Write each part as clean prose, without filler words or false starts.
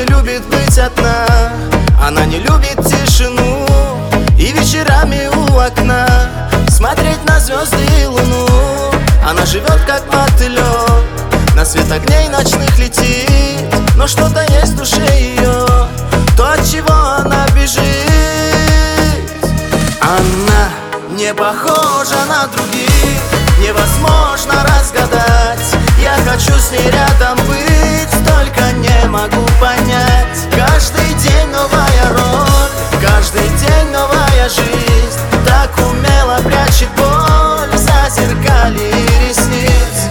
не любит быть одна. Она не любит тишину и вечерами у окна смотреть на звезды и луну. Она живет как мотылек, на свет огней ночных летит, но что-то есть в душе ее, то, от чего она бежит. Она не похожа на других, невозможно разгадать. Я хочу с ней рядом быть, только не могу понять. Каждый день новая роль, каждый день новая жизнь, так умело прячет боль за зеркалье ресниц.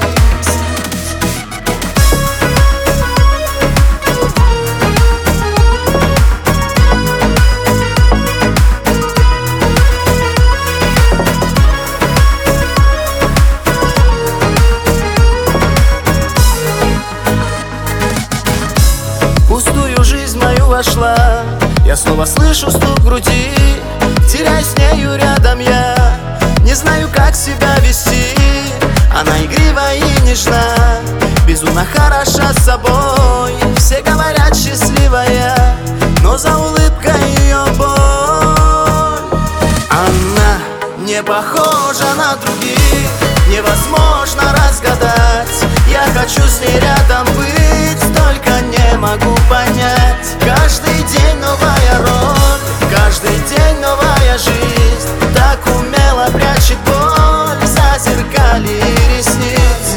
Пустую жизнь мою вошла, я снова слышу стук груди, теряюсь с нею рядом я, не знаю, как себя вести. Она игрива и нежна, безумно хороша с собой. Все говорят счастливая, но за улыбкой ее боль. Она не похожа на других, невозможно разгадать. Я хочу с ней рядом быть, только не могу понять. Каждый день новая роль, каждый день новая жизнь, так умело прячет боль за зеркалье ресниц.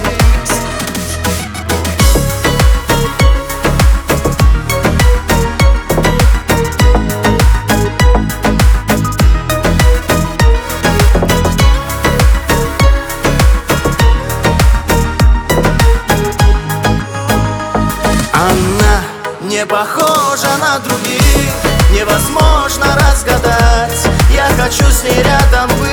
Она не похожа на других, невозможно разгадать. Я хочу с ней рядом быть,